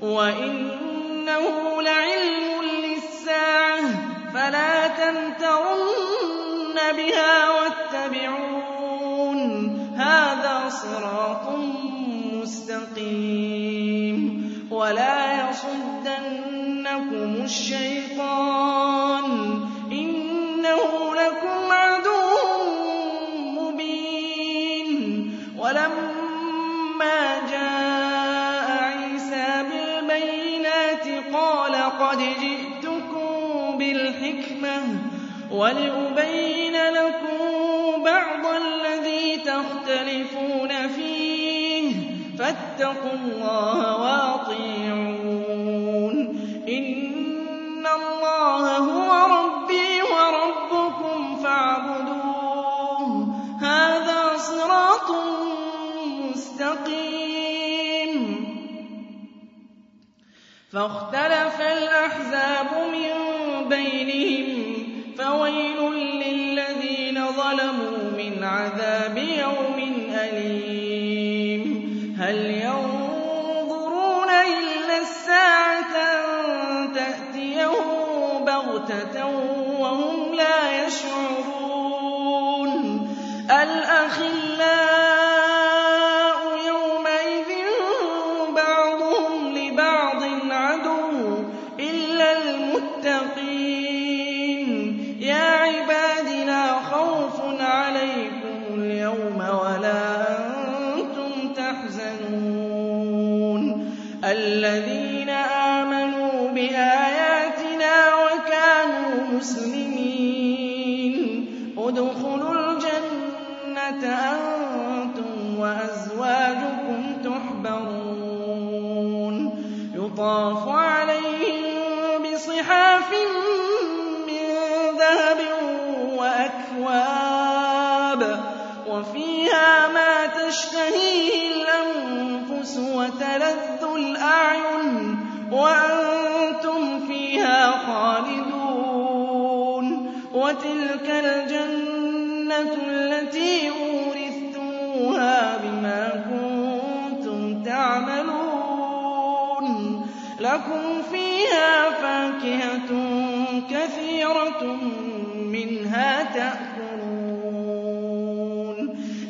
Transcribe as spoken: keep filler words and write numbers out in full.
وَإِنَّهُ لَعِلْمٌ لِّلسَّاعَةِ فَلَا تَمْتَرُنَّ بِهَا وَاتَّبِعُونِ هَٰذَا صِرَاطٌ مُّسْتَقِيمٌ وَلَا يَصُدَّنَّكُمُ الشَّيْطَانُ ۖ إِنَّهُ لَكُمْ عَدُوٌّ مُّبِينٌ وَلَمَّا جَاءَ عِيسَىٰ بِالْبَيِّنَاتِ قَالَ قَدْ جِئْتُكُم بِالْحِكْمَةِ وَلِأُبَيِّنَ لَكُم بَعْضَ الَّذِي تَخْتَلِفُونَ فِيهِ فَاتَّقُوا اللَّهَ وَأَطِيعُونِ إِنَّ اللَّهَ هُوَ رَبِّي وَرَبُّكُمْ فَاعْبُدُوهُ هَٰذَا صِرَاطٌ مُّسْتَقِيمٌ فَاخْتَلَفَ الْأَحْزَابُ مِن بَيْنِهِمْ فَوَيْلٌ لِّلَّذِينَ ظَلَمُوا مِنْ عَذَابِ يَوْمٍ أَلِيمٍ هَلْ يَنظُرُونَ إِلَّا السَّاعَةَ أَن تَأْتِيَهُم بَغْتَةً وَهُمْ لَا يَشْعُرُونَ الْأَخِلَّاءُ يَوْمَئِذٍ بَعْضُهُمْ لِبَعْضٍ عَدُوٌّ إِلَّا الْمُتَّقِينَ يَا عِبَادِ لَا خَوْفٌ عَلَيْكُمُ الْيَوْمَ وَلَا أَنتُمْ تَحْزَنُونَ الَّذِينَ آمَنُوا بِآيَاتِنَا وَكَانُوا مُسْلِمِينَ ادْخُلُوا الْجَنَّةَ أَنتُمْ وَأَزْوَاجُكُمْ تُحْبَرُونَ يُطَافُ عَلَيْهِم بِصِحَافٍ مِّن ذَهَبٍ وَأَكْوَابٍ وَفِيهَا مَا تَشْتَهِيهِ الْأَنفُسُ وَتَلَذُّ الْأَعْيُنُ وَأَنتُمْ فِيهَا خَالِدُونَ وَتِلْكَ الْجَنَّةُ الَّتِي أُورِثْتُمُوهَا بِمَا كُنتُمْ تَعْمَلُونَ لَكُمْ فِيهَا فَاكِهَةٌ كَثِيرَةٌ مِّنْهَا تَأْكُلُونَ